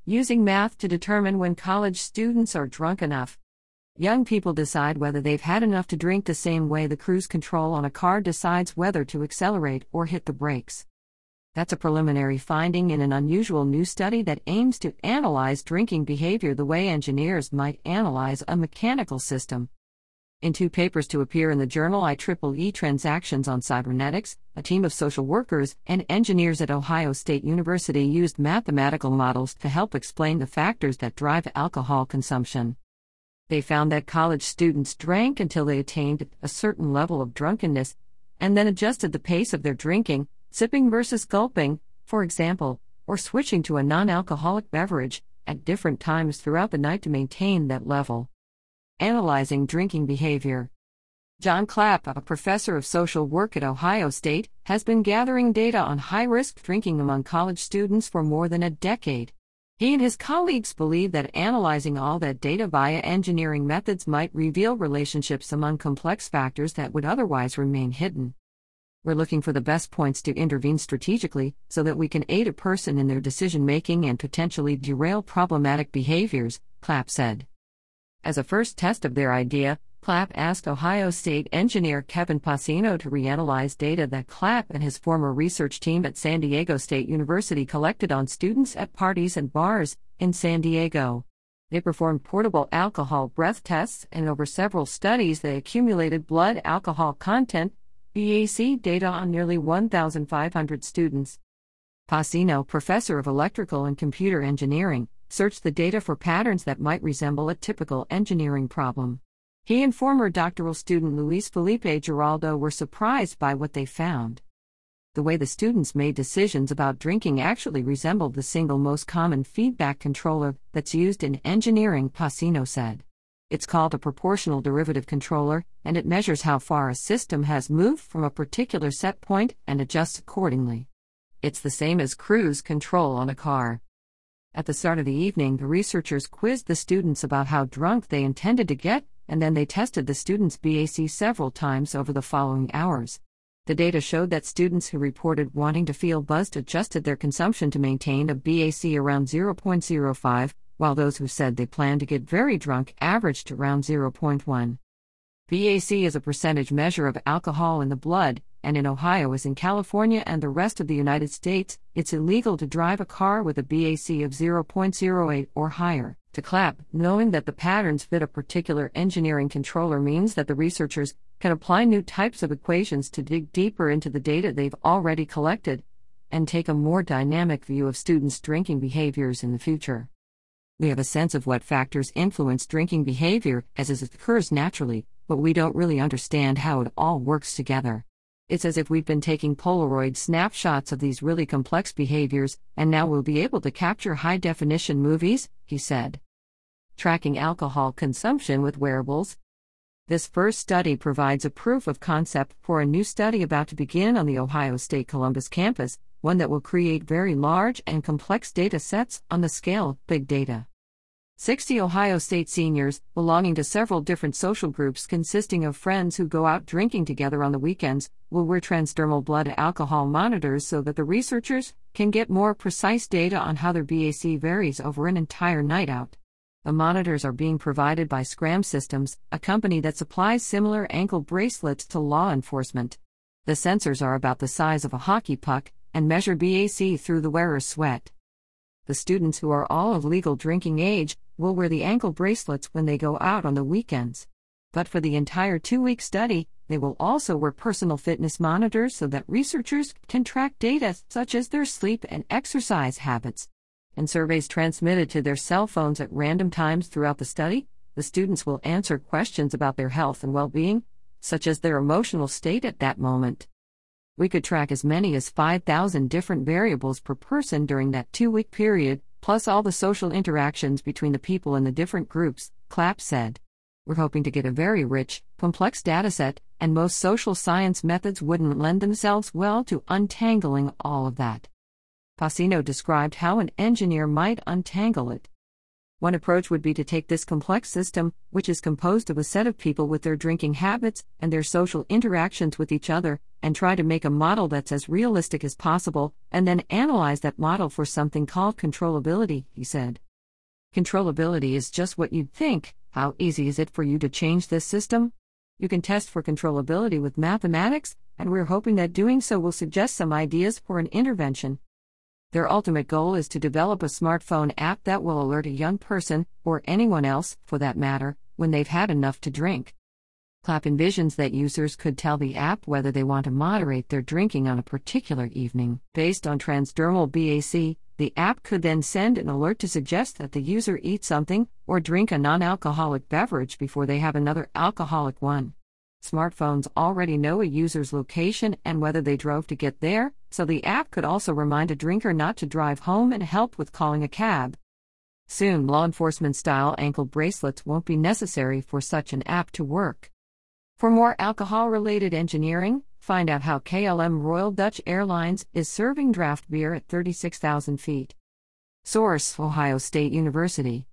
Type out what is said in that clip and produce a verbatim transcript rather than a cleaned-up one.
using math to determine when college students are drunk enough. Young people decide whether they've had enough to drink the same way the cruise control on a car decides whether to accelerate or hit the brakes. That's a preliminary finding in an unusual new study that aims to analyze drinking behavior the way engineers might analyze a mechanical system. In two papers to appear in the journal I triple E Transactions on Cybernetics, a team of social workers and engineers at Ohio State University used mathematical models to help explain the factors that drive alcohol consumption. They found that college students drank until they attained a certain level of drunkenness, and then adjusted the pace of their drinking, sipping versus gulping, for example, or switching to a non-alcoholic beverage, at different times throughout the night to maintain that level. Analyzing drinking behavior. John Clapp, a professor of social work at Ohio State, has been gathering data on high-risk drinking among college students for more than a decade. He and his colleagues believe that analyzing all that data via engineering methods might reveal relationships among complex factors that would otherwise remain hidden. We're looking for the best points to intervene strategically so that we can aid a person in their decision-making and potentially derail problematic behaviors, Clapp said. As a first test of their idea, Clapp asked Ohio State engineer Kevin Passino to reanalyze data that Clapp and his former research team at San Diego State University collected on students at parties and bars in San Diego. They performed portable alcohol breath tests, and over several studies they accumulated blood alcohol content, B A C data on nearly one thousand five hundred students. Passino, professor of electrical and computer engineering, searched the data for patterns that might resemble a typical engineering problem. He and former doctoral student Luis Felipe Giraldo were surprised by what they found. The way the students made decisions about drinking actually resembled the single most common feedback controller that's used in engineering, Passino said. It's called a proportional derivative controller, and it measures how far a system has moved from a particular set point and adjusts accordingly. It's the same as cruise control on a car. At the start of the evening, the researchers quizzed the students about how drunk they intended to get, and then they tested the students' B A C several times over the following hours. The data showed that students who reported wanting to feel buzzed adjusted their consumption to maintain a B A C around zero point zero five, while those who said they planned to get very drunk averaged around zero point one. B A C is a percentage measure of alcohol in the blood, and in Ohio as in California and the rest of the United States, it's illegal to drive a car with a B A C of zero point zero eight or higher. To Clapp, knowing that the patterns fit a particular engineering controller means that the researchers can apply new types of equations to dig deeper into the data they've already collected and take a more dynamic view of students' drinking behaviors in the future. We have a sense of what factors influence drinking behavior as it occurs naturally, but we don't really understand how it all works together. It's as if we've been taking Polaroid snapshots of these really complex behaviors, and now we'll be able to capture high-definition movies, he said. Tracking alcohol consumption with wearables. This first study provides a proof of concept for a new study about to begin on the Ohio State Columbus campus, one that will create very large and complex data sets on the scale of big data. sixty Ohio State seniors, belonging to several different social groups consisting of friends who go out drinking together on the weekends, will wear transdermal blood alcohol monitors so that the researchers can get more precise data on how their B A C varies over an entire night out. The monitors are being provided by Scram Systems, a company that supplies similar ankle bracelets to law enforcement. The sensors are about the size of a hockey puck and measure B A C through the wearer's sweat. The students, who are all of legal drinking age, will wear the ankle bracelets when they go out on the weekends. But for the entire two-week study, they will also wear personal fitness monitors so that researchers can track data such as their sleep and exercise habits. In surveys transmitted to their cell phones at random times throughout the study, the students will answer questions about their health and well-being, such as their emotional state at that moment. We could track as many as five thousand different variables per person during that two-week period, plus all the social interactions between the people in the different groups, Clapp said. We're hoping to get a very rich, complex dataset, and most social science methods wouldn't lend themselves well to untangling all of that. Passino described how an engineer might untangle it. One approach would be to take this complex system, which is composed of a set of people with their drinking habits and their social interactions with each other, and try to make a model that's as realistic as possible, and then analyze that model for something called controllability, he said. Controllability is just what you'd think. How easy is it for you to change this system? You can test for controllability with mathematics, and we're hoping that doing so will suggest some ideas for an intervention. Their ultimate goal is to develop a smartphone app that will alert a young person, or anyone else, for that matter, when they've had enough to drink. CLAP envisions that users could tell the app whether they want to moderate their drinking on a particular evening. Based on transdermal B A C, the app could then send an alert to suggest that the user eat something, or drink a non-alcoholic beverage before they have another alcoholic one. Smartphones already know a user's location and whether they drove to get there, so the app could also remind a drinker not to drive home and help with calling a cab. Soon, law enforcement-style ankle bracelets won't be necessary for such an app to work. For more alcohol-related engineering, find out how K L M Royal Dutch Airlines is serving draft beer at thirty-six thousand feet. Source: Ohio State University.